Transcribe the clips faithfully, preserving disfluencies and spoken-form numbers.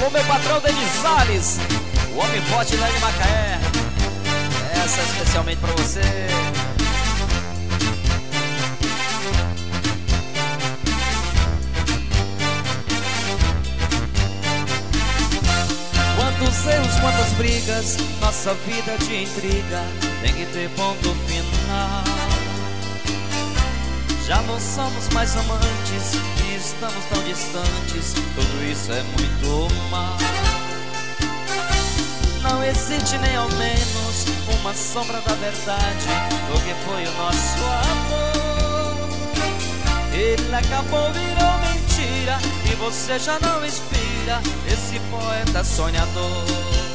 Alô, meu patrão Denis Salles, o homem forte lá de Macaé. Essa é especialmente pra você. Quantos erros, quantas brigas, nossa vida de intriga tem que ter ponto final. Já não somos mais amantes e estamos tão distantes, tudo isso é muito mal. Não existe nem ao menos uma sombra da verdade do que foi o nosso amor. Ele acabou, virou mentira e você já não inspira esse poeta sonhador.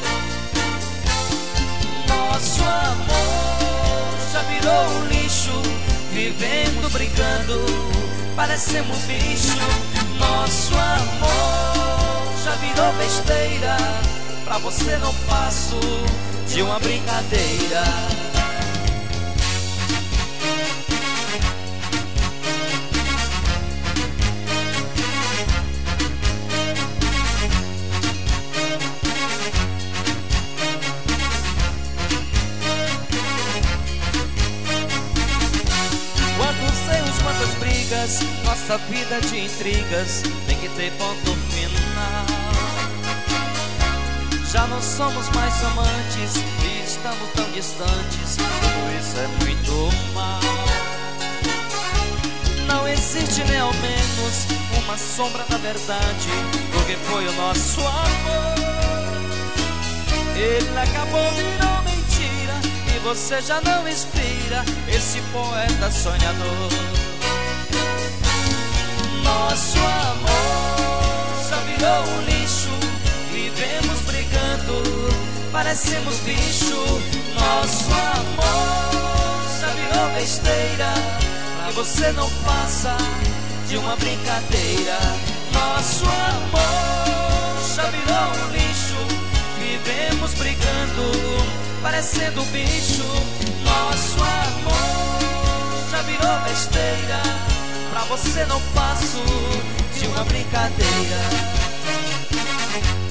Nosso amor já virou um lixo, vivendo, brincando, parecemos bicho. Nosso amor já virou besteira, pra você não passo de uma brincadeira. Quantos erros, quantas brigas, nossa vida de intrigas tem que ter ponto final. Já não somos mais amantes e estamos tão distantes, tudo isso é muito mal. Não existe nem ao menos uma sombra da verdade do que foi o nosso amor. Ele acabou, virou mentira e você já não inspira esse poeta sonhador. Nosso amor já virou um lixo, vivemos brigando, parecemos bicho. Nosso amor já virou besteira e você não passa de uma brincadeira. Nosso amor já virou um lixo, vivemos brigando, parecendo bicho. Nosso amor já virou besteira, pra você não passo de uma brincadeira.